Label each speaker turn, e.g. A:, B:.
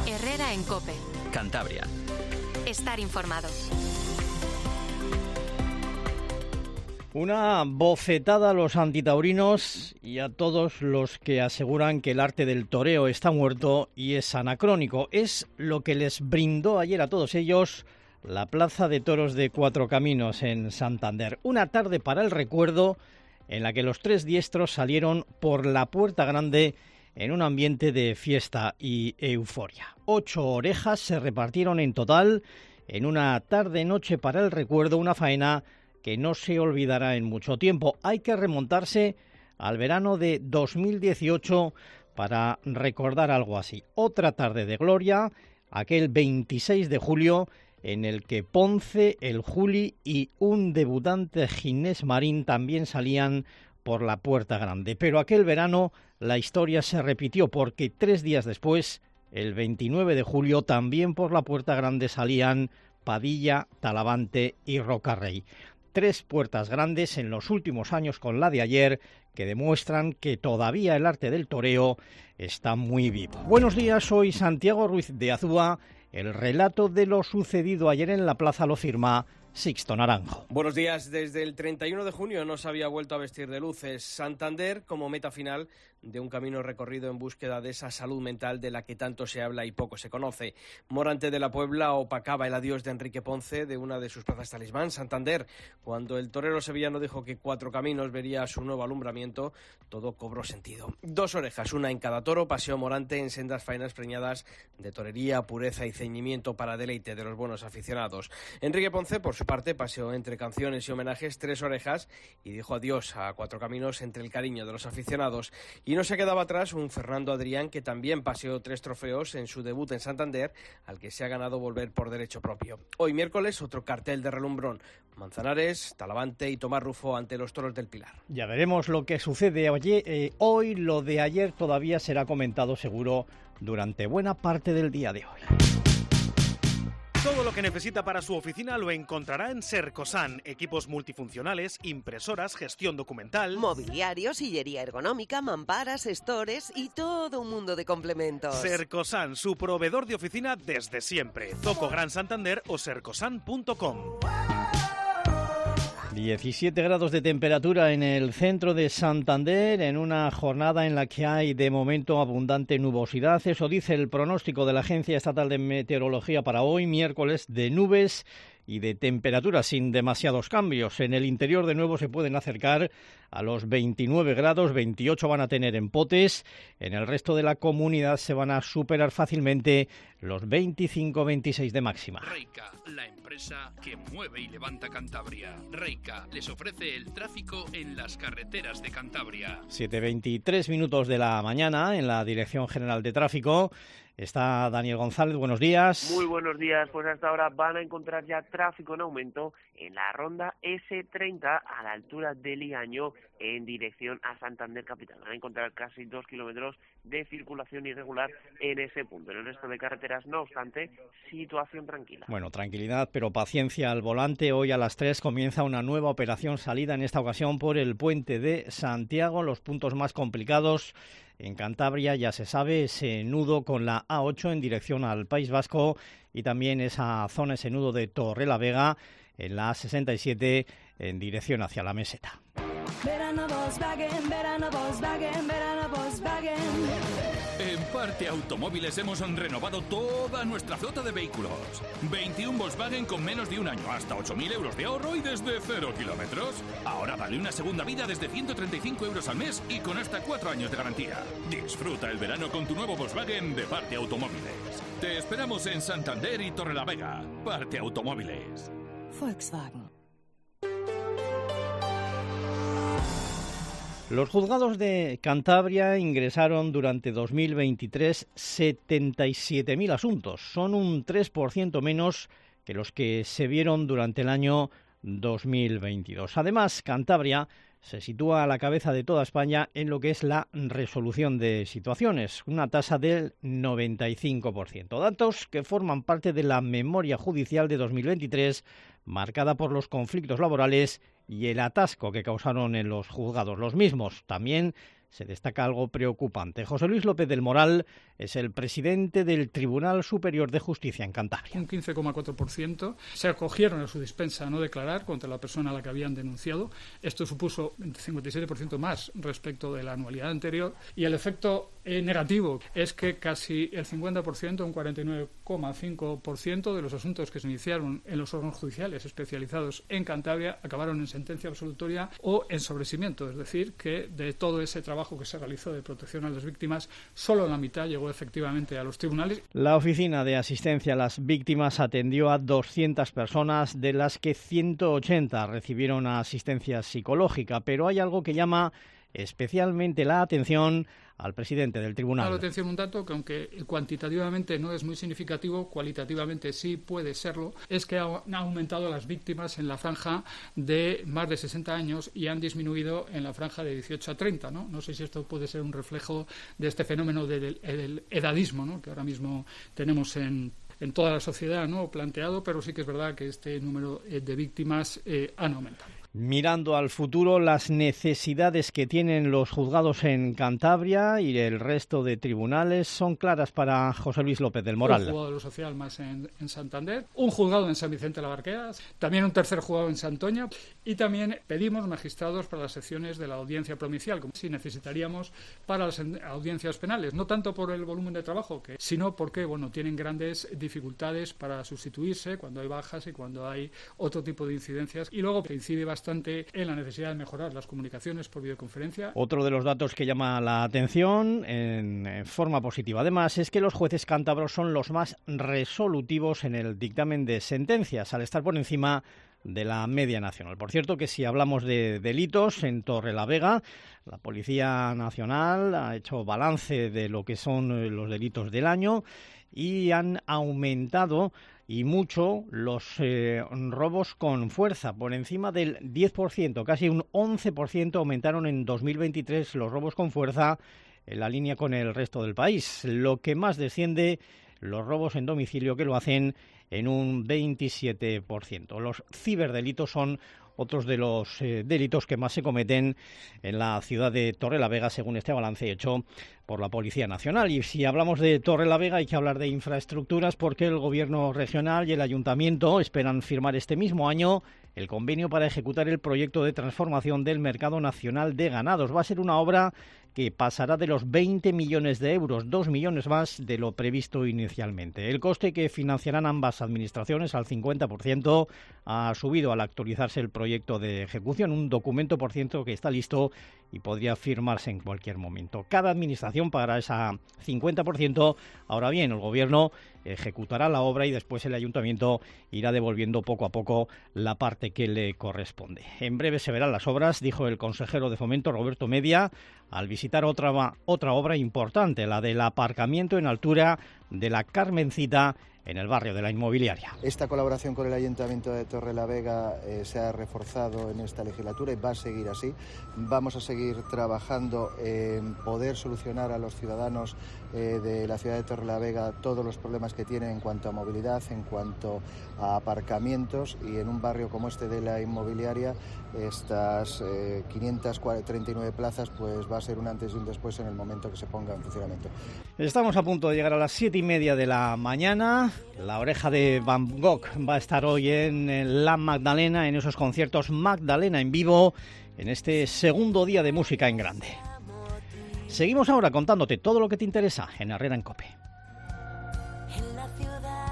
A: Herrera en COPE.
B: Cantabria.
A: Estar informado.
C: Una bofetada a los antitaurinos y a todos los que aseguran que el arte del toreo está muerto y es anacrónico. Es lo que les brindó ayer a todos ellos la Plaza de Toros de Cuatro Caminos en Santander. Una tarde para el recuerdo en la que los tres diestros salieron por la Puerta Grande en un ambiente de fiesta y euforia. 8 orejas se repartieron en total en una tarde-noche para el recuerdo, una faena que no se olvidará en mucho tiempo. Hay que remontarse al verano de 2018 para recordar algo así. Otra tarde de gloria, aquel 26 de julio, en el que Ponce, el Juli y un debutante Ginés Marín también salían por la Puerta Grande. Pero aquel verano la historia se repitió porque 3 días después, el 29 de julio, también por la Puerta Grande salían Padilla, Talavante y Rocarrey. 3 puertas grandes en los últimos años con la de ayer que demuestran que todavía el arte del toreo está muy vivo. Buenos días, soy Santiago Ruiz de Azúa. El relato de lo sucedido ayer en la plaza lo firma Sixto Naranjo.
D: Buenos días. Desde el 31 de junio no se había vuelto a vestir de luces. Santander como meta final de un camino recorrido en búsqueda de esa salud mental de la que tanto se habla y poco se conoce. Morante de la Puebla opacaba el adiós de Enrique Ponce de una de sus plazas talismán, Santander. Cuando el torero sevillano dijo que Cuatro Caminos vería su nuevo alumbramiento, todo cobró sentido. 2 orejas, una en cada toro, paseó Morante en sendas faenas preñadas de torería, pureza y ceñimiento para deleite de los buenos aficionados. Enrique Ponce, por su parte, paseó entre canciones y homenajes 3 orejas y dijo adiós a Cuatro Caminos entre el cariño de los aficionados. Y no se quedaba atrás un Fernando Adrián que también paseó 3 trofeos en su debut en Santander, al que se ha ganado volver por derecho propio. Hoy miércoles otro cartel de relumbrón: Manzanares, Talavante y Tomás Rufo ante los toros del Pilar.
C: Ya veremos lo que sucede hoy. Lo de ayer todavía será comentado seguro durante buena parte del día de hoy.
E: Todo lo que necesita para su oficina lo encontrará en Sercosan. Equipos multifuncionales, impresoras, gestión documental,
F: mobiliario, sillería ergonómica, mamparas, stores y todo un mundo de complementos.
E: Sercosan, su proveedor de oficina desde siempre. Zoco Gran Santander o sercosan.com.
C: 17 grados de temperatura en el centro de Santander, en una jornada en la que hay de momento abundante nubosidad. Eso dice el pronóstico de la Agencia Estatal de Meteorología para hoy, miércoles, de nubes y de temperaturas sin demasiados cambios. En el interior de nuevo se pueden acercar a los 29 grados, 28 van a tener en Potes. En el resto de la comunidad se van a superar fácilmente los 25-26 de máxima.
G: Reica, la empresa que mueve y levanta Cantabria. Reica les ofrece el tráfico en las carreteras de Cantabria.
C: 7:23 minutos de la mañana en la Dirección General de Tráfico. Está Daniel González, buenos días.
H: Muy buenos días, pues hasta ahora van a encontrar ya tráfico en aumento en la ronda S30 a la altura de Liaño en dirección a Santander capital. Van a encontrar casi 2 kilómetros de circulación irregular en ese punto. En el resto de carreteras, no obstante, situación tranquila. Bueno,
C: tranquilidad, pero paciencia al volante. Hoy a las 3 comienza una nueva operación salida, en esta ocasión por el puente de Santiago. Los puntos más complicados en Cantabria, ya se sabe, ese nudo con la A8 en dirección al País Vasco y también esa zona, ese nudo de Torrelavega en la A67 en dirección hacia la Meseta.
I: Verano Volkswagen, verano Volkswagen, verano Volkswagen.
G: En Parte Automóviles hemos renovado toda nuestra flota de vehículos. 21 Volkswagen con menos de un año, hasta 8.000 euros de ahorro y desde 0 kilómetros. Ahora dale una segunda vida desde 135 euros al mes y con hasta 4 años de garantía. Disfruta el verano con tu nuevo Volkswagen de Parte Automóviles. Te esperamos en Santander y Torrelavega. Parte Automóviles.
I: Volkswagen.
C: Los juzgados de Cantabria ingresaron durante 2023 77.000 asuntos. Son un 3% menos que los que se vieron durante el año 2022. Además, Cantabria se sitúa a la cabeza de toda España en lo que es la resolución de situaciones, una tasa del 95%. Datos que forman parte de la memoria judicial de 2023, marcada por los conflictos laborales y el atasco que causaron en los juzgados. Los mismos también se destaca algo preocupante. José Luis López del Moral es el presidente del Tribunal Superior de Justicia en Cantabria.
B: Un 15,4% se acogieron a su dispensa a no declarar contra la persona a la que habían denunciado. Esto supuso un 57% más respecto de la anualidad anterior, y el efecto negativo es que casi el 50%, un 49,5% de los asuntos que se iniciaron en los órganos judiciales especializados en Cantabria acabaron en sentencia absolutoria o en sobreseimiento, es decir, que de todo ese trabajo que se realizó de protección a las víctimas, solo la mitad llegó efectivamente a los tribunales.
C: La Oficina de Asistencia a las Víctimas atendió a 200 personas, de las que 180 recibieron asistencia psicológica, pero hay algo que llama especialmente la atención al presidente del tribunal.
B: La atención un dato que, aunque cuantitativamente no es muy significativo, cualitativamente sí puede serlo, es que han aumentado las víctimas en la franja de más de 60 años y han disminuido en la franja de 18 a 30, ¿no? No sé si esto puede ser un reflejo de este fenómeno del edadismo, ¿no?, que ahora mismo tenemos en toda la sociedad, ¿no?, planteado, pero sí que es verdad que este número de víctimas han aumentado.
C: Mirando al futuro, las necesidades que tienen los juzgados en Cantabria y el resto de tribunales son claras para José Luis López del Moral.
B: Un juzgado de lo social más en Santander, un juzgado en San Vicente de la Barquera, también un tercer juzgado en Santoña, y también pedimos magistrados para las secciones de la audiencia provincial, como si necesitaríamos para las audiencias penales, no tanto por el volumen de trabajo, sino porque tienen grandes dificultades para sustituirse cuando hay bajas y cuando hay otro tipo de incidencias, y luego que incide bastante en la necesidad de mejorar las comunicaciones por videoconferencia.
C: Otro de los datos que llama la atención en forma positiva, además, es que los jueces cántabros son los más resolutivos en el dictamen de sentencias, al estar por encima de la media nacional. Por cierto, que si hablamos de delitos en Torrelavega, la Policía Nacional ha hecho balance de lo que son los delitos del año y han aumentado y mucho los robos con fuerza, por encima del 10%, casi un 11% aumentaron en 2023 los robos con fuerza, en la línea con el resto del país. Lo que más desciende, los robos en domicilio, que lo hacen en un 27%. Los ciberdelitos son otros de los delitos que más se cometen en la ciudad de Torrelavega, según este balance hecho por la Policía Nacional. Y si hablamos de Torrelavega, hay que hablar de infraestructuras, porque el Gobierno regional y el Ayuntamiento esperan firmar este mismo año el convenio para ejecutar el proyecto de transformación del Mercado Nacional de Ganados. Va a ser una obra que pasará de los 20 millones de euros, 2 millones más de lo previsto inicialmente. El coste que financiarán ambas administraciones al 50% ha subido al actualizarse el proyecto de ejecución, un documento, por cierto, que está listo y podría firmarse en cualquier momento. Cada administración pagará ese 50%. Ahora bien, el Gobierno ejecutará la obra y después el Ayuntamiento irá devolviendo poco a poco la parte que le corresponde. En breve se verán las obras, dijo el consejero de Fomento, Roberto Media, al visitar otra obra importante, la del aparcamiento en altura de la Carmencita, en el barrio de la Inmobiliaria.
J: Esta colaboración con el Ayuntamiento de Torrelavega se ha reforzado en esta legislatura y va a seguir así. Vamos a seguir trabajando en poder solucionar a los ciudadanos de la ciudad de Torrelavega todos los problemas que tienen en cuanto a movilidad, en cuanto a aparcamientos, y en un barrio como este de la Inmobiliaria, estas 539 plazas, pues va a ser un antes y un después en el momento que se ponga en funcionamiento.
C: Estamos a punto de llegar a las 7:30 de la mañana. La Oreja de Van Gogh va a estar hoy en La Magdalena, en esos conciertos Magdalena en vivo, en este segundo día de música en grande. Seguimos ahora contándote todo lo que te interesa en Herrera en COPE.
I: En la ciudad